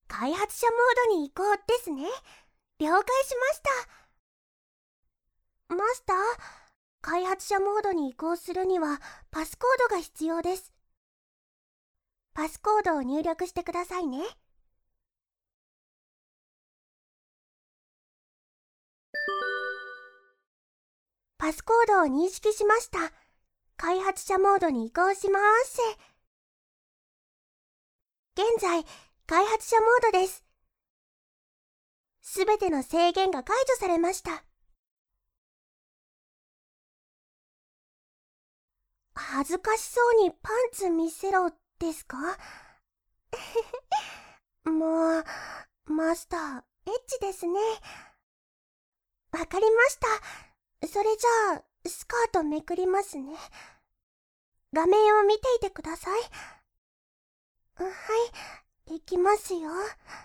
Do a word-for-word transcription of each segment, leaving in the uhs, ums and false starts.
開発者モードに移行ですね。了解しました。マスター、開発者モードに移行するにはパスコードが必要です。パスコードを入力してくださいね。パスコードを認識しました。開発者モードに移行します。現在、開発者モードです。すべての制限が解除されました。恥ずかしそうにパンツ見せろですか？もう、マスター、エッチですね。わかりました。それじゃあ、スカートめくりますね。画面を見ていてください。はい、いきますよ。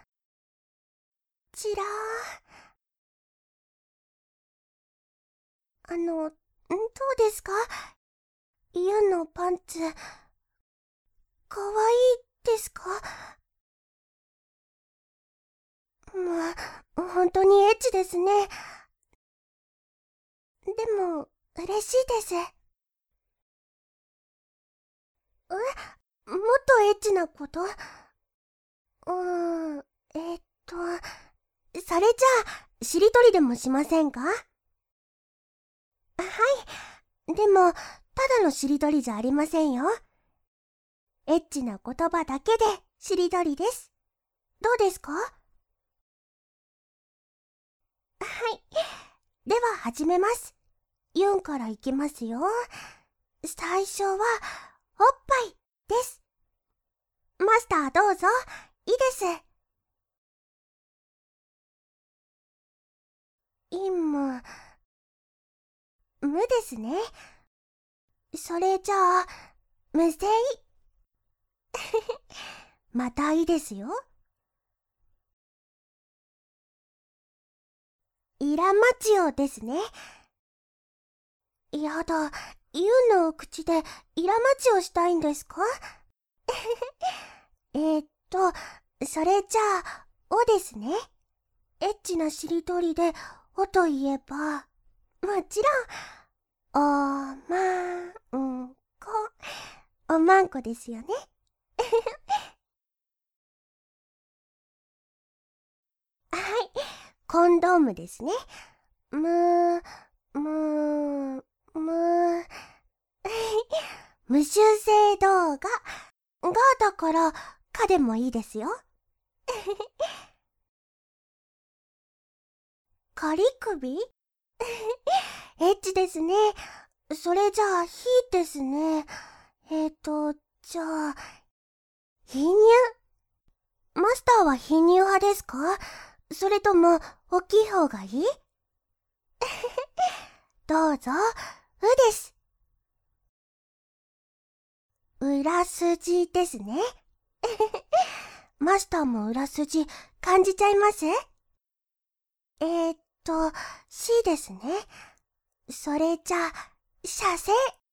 ちらー。あの、んどうですか？ユンのパンツ、かわいいですか？もう、本当にエッチですね。でも、嬉しいです。え、もっとエッチなこと？うーん、えっと、それじゃあ、しりとりでもしませんか？はい。でも、ただのしりとりじゃありませんよ。エッチな言葉だけでしりとりです。どうですか？はい。では始めます。ユンからいきますよ。最初は、おっぱいです。マスターどうぞ。いいです。いむ、むですね。それじゃあ、むせい。またいいですよ。イラマチオですね。やだ、ユンの口でイラマチオしたいんですか？えーっと、それじゃあ、おですね。エッチなしりとりで、おといえば、もちろん、おまんこ。おまんこですよね。はい、コンドームですね。む、む、む、無修正動画。がだから、かでもいいですよ。仮首？エッチですね。それじゃあ、ひですね。えっと、じゃあ、貧乳？マスターは貧乳派ですか？それとも、大きい方がいい？どうぞ、うです。裏筋ですね。マスターも裏筋感じちゃいます？えー、っと、C ですね。それじゃあ、射精。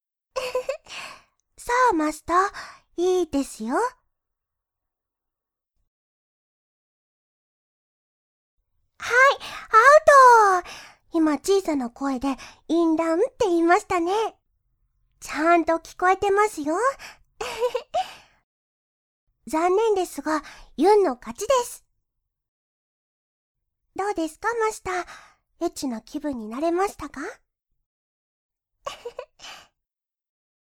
さあ、マスター、いいですよ。はい、アウト！今小さな声で、インランって言いましたね。ちゃんと聞こえてますよ。残念ですが、ユンの勝ちです。どうですか、マスター。エッチな気分になれましたか？